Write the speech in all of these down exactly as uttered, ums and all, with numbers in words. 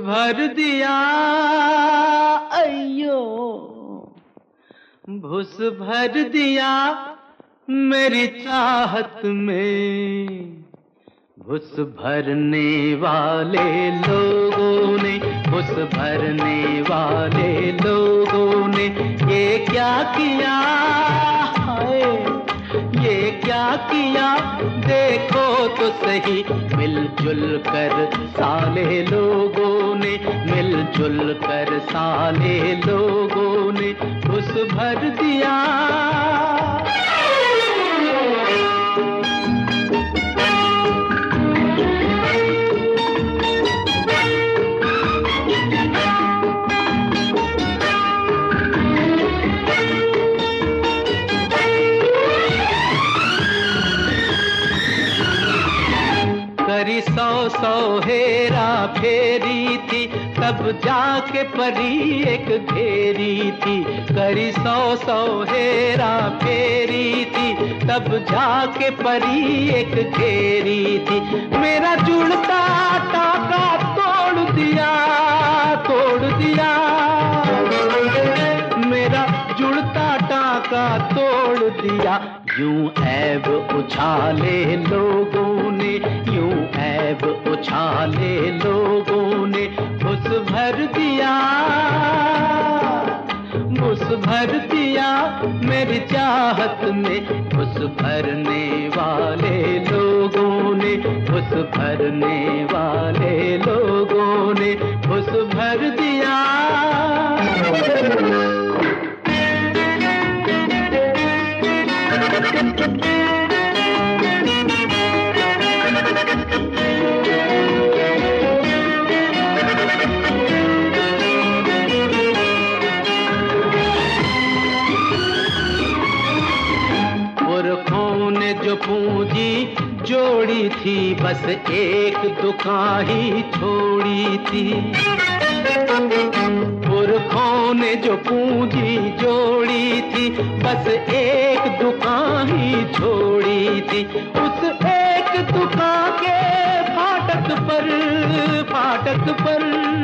भर दिया अयो, भुस भर दिया मेरी चाहत में। भुस भरने वाले लोगों ने, भुस भरने वाले लोगों ने ये क्या किया है, ये क्या किया देखो तो सही। मिलजुल कर साले लोगों ने, मिलजुल कर साले लोगों ने भुस भर दिया। करी सौ सौ हेरा फेरी थी, तब जाके परी एक घेरी थी। करी सौ सौ हेरा फेरी थी, तब जाके परी एक घेरी थी। मेरा जुड़ता टाका तोड़ दिया, तोड़ दिया। मेरा जुड़ता टाका तोड़ दिया। यूं ऐब उछाले लोगों ने, यूं ऐब उछाले लोगों ने भुस भर दिया, भुस भर दिया मेरी चाहत में। भुस भरने वाले लोगों ने, भुस भरने वाले लोगों ने भुस भर दिया। पुरखों ने जो पूंजी जोड़ी थी, बस एक दुकान ही छोड़ी थी। पुरखों ने जो पूंजी जोड़ी थी, बस एक दुकान ही छोड़ी थी। उस एक दुकान के फाटक पर, फाटक पर,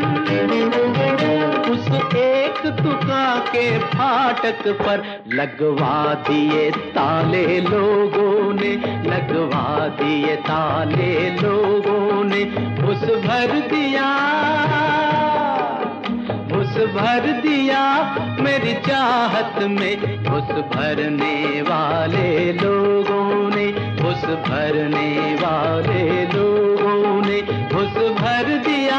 उस एक दुकान के फाटक पर लगवा दिए ताले लोगों ने, लगवा दिए ताले लोगों ने भुस भर दिया, भुस भर दिया मेरी चाहत में। भुस भरने वाले लोगों ने, भुस भरने वाले लोगों ने भुस भर दिया।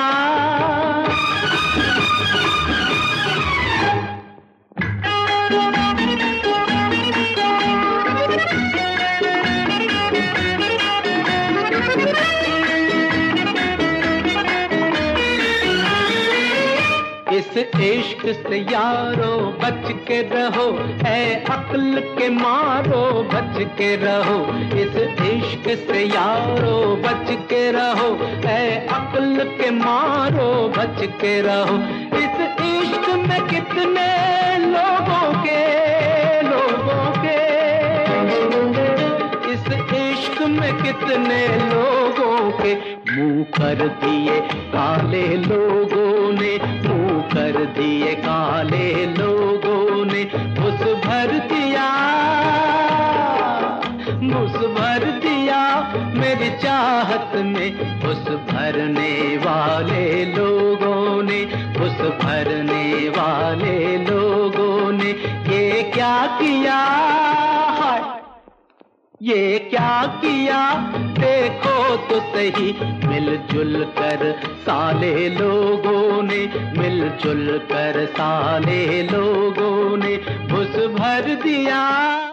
इस इश्क से यारो बच के रहो, ऐ अक्ल के मारो बच के रहो। इस इश्क से यारो बच के रहो, ऐ अक्ल के मारो बच के रहो। इस इश्क में कितने लोगों के, लोगों के, इस इश्क में कितने लोगों के मुंह कर दिए काले लोगों ने, मुंह कर दिए काले लोगों ने भुस भर दिया, भुस भर दिया मेरी चाहत में। भुस भरने वाले लोगों ने, भुस भरने वाले लोगों ने ये क्या किया है, ये क्या किया देखो तो सही। मिलजुल कर साले लोगों ने, मिलजुल कर साले लोगों ने भुस भर दिया।